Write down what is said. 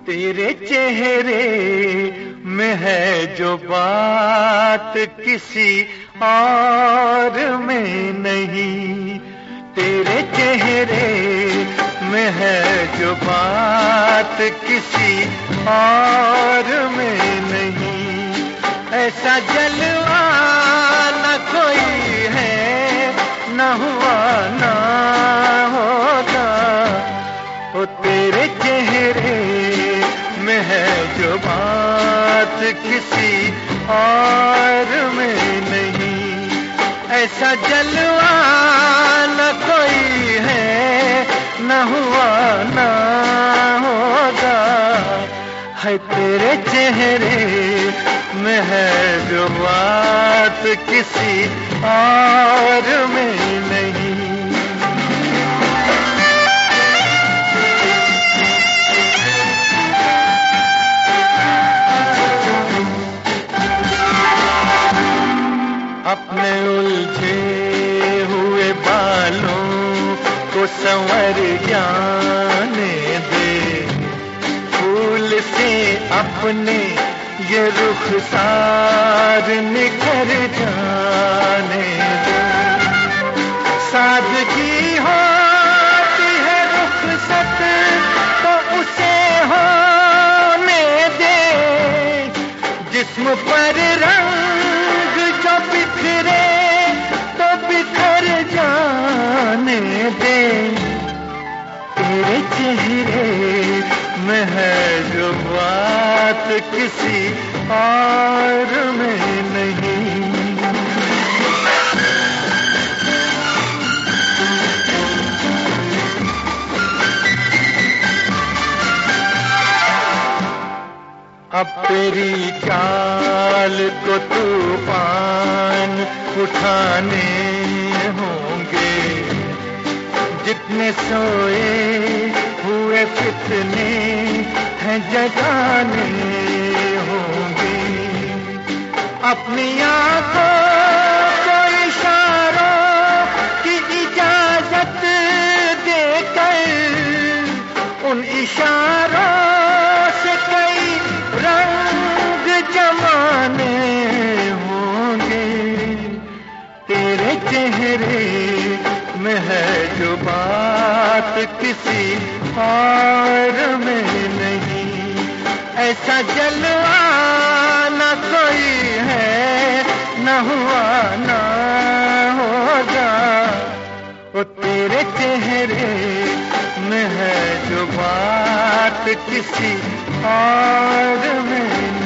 तेरे चेहरे में है जो बात किसी और में नहीं, तेरे चेहरे में है जो बात किसी और में नहीं। ऐसा जलवा न कोई है, न हुआ ना होगा। ओ तेरे चेहरे में है जो बात किसी और में नहीं। ऐसा जलवा न कोई है, न हुआ ना होगा। है तेरे चेहरे में है जो बात किसी और में नहीं। अपने उलझे हुए बालों को संवर जाने दे, फूल से अपने ये रुखसार निखर जाने दे। सादगी होती है रुखसत तो उसे होने दे, जिस्म पर रंग जो बिखरे तो बिखर जाने दे। तेरे चेहरे में है जो बात किसी और में नहीं। अब तेरी चाल को तूफान उठाने होंगे, जितने सोए हुए फितने हैं जगाने होंगे। अपनी आंखों को इशारों की इजाजत देकर उन इशारों से कई रंग जमाने होंगे। तेरे चेहरे में है जो बात किसी और में नहीं। ऐसा जलवा न कोई है, न हुआ ना होगा। वो तेरे चेहरे में है जो बात किसी और में